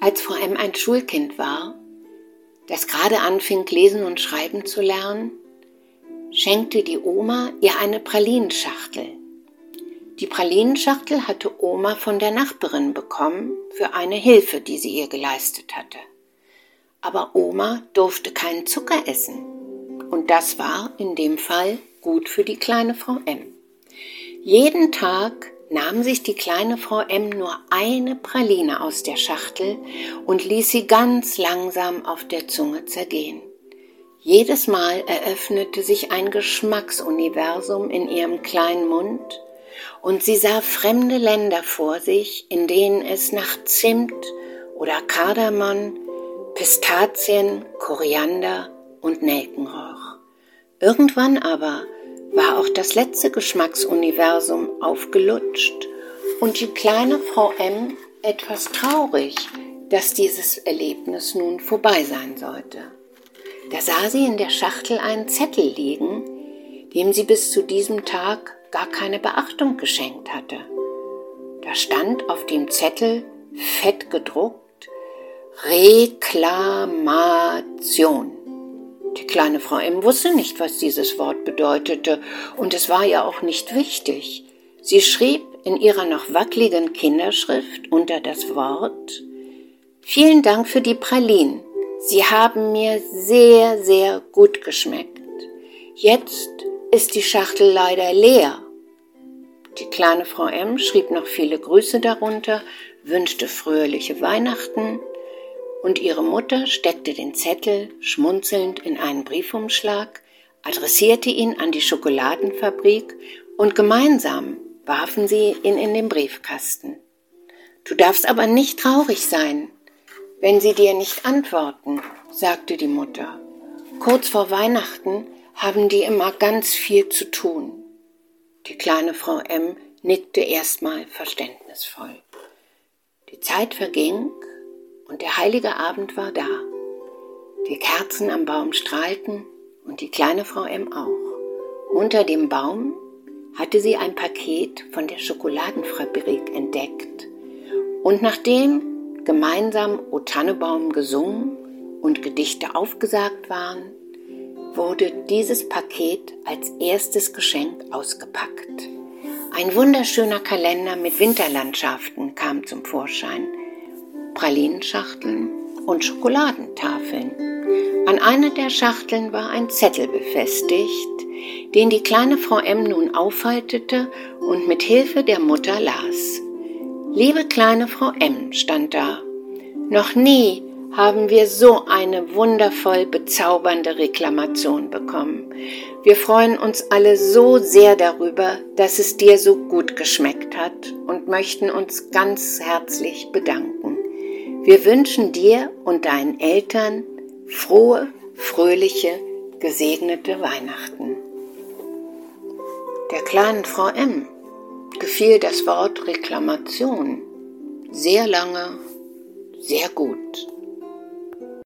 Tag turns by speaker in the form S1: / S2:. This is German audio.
S1: Als Frau M. ein Schulkind war, das gerade anfing, lesen und schreiben zu lernen, schenkte die Oma ihr eine Pralinenschachtel. Die Pralinenschachtel hatte Oma von der Nachbarin bekommen für eine Hilfe, die sie ihr geleistet hatte. Aber Oma durfte keinen Zucker essen. Und das war in dem Fall gut für die kleine Frau M. Jeden Tag nahm sich die kleine Frau M nur eine Praline aus der Schachtel und ließ sie ganz langsam auf der Zunge zergehen. Jedes Mal eröffnete sich ein Geschmacksuniversum in ihrem kleinen Mund und sie sah fremde Länder vor sich, in denen es nach Zimt oder Kardamom, Pistazien, Koriander und Nelken roch. Irgendwann aber war auch das letzte Geschmacksuniversum aufgelutscht und die kleine Frau M etwas traurig, dass dieses Erlebnis nun vorbei sein sollte. Da sah sie in der Schachtel einen Zettel liegen, dem sie bis zu diesem Tag gar keine Beachtung geschenkt hatte. Da stand auf dem Zettel fett gedruckt: Reklamation. Die kleine Frau M. wusste nicht, was dieses Wort bedeutete, und es war ihr auch nicht wichtig. Sie schrieb in ihrer noch wackeligen Kinderschrift unter das Wort: Vielen Dank für die Pralinen. Sie haben mir sehr, sehr gut geschmeckt. Jetzt ist die Schachtel leider leer. Die kleine Frau M. schrieb noch viele Grüße darunter, wünschte fröhliche Weihnachten, und ihre Mutter steckte den Zettel schmunzelnd in einen Briefumschlag, adressierte ihn an die Schokoladenfabrik und gemeinsam warfen sie ihn in den Briefkasten. Du darfst aber nicht traurig sein, wenn sie dir nicht antworten, sagte die Mutter. Kurz vor Weihnachten haben die immer ganz viel zu tun. Die kleine Frau M. nickte erstmal verständnisvoll. Die Zeit verging und der heilige Abend war da. Die Kerzen am Baum strahlten und die kleine Frau M. auch. Unter dem Baum hatte sie ein Paket von der Schokoladenfabrik entdeckt. Und nachdem gemeinsam O Tannebaum gesungen und Gedichte aufgesagt waren, wurde dieses Paket als erstes Geschenk ausgepackt. Ein wunderschöner Kalender mit Winterlandschaften kam zum Vorschein, Pralinenschachteln und Schokoladentafeln. An einer der Schachteln war ein Zettel befestigt, den die kleine Frau M. nun aufhaltete und mit Hilfe der Mutter las. Liebe kleine Frau M. stand da, noch nie haben wir so eine wundervoll bezaubernde Reklamation bekommen. Wir freuen uns alle so sehr darüber, dass es dir so gut geschmeckt hat und möchten uns ganz herzlich bedanken. Wir wünschen dir und deinen Eltern frohe, fröhliche, gesegnete Weihnachten. Der kleinen Frau M. gefiel das Wort Reklamation sehr lange, sehr gut.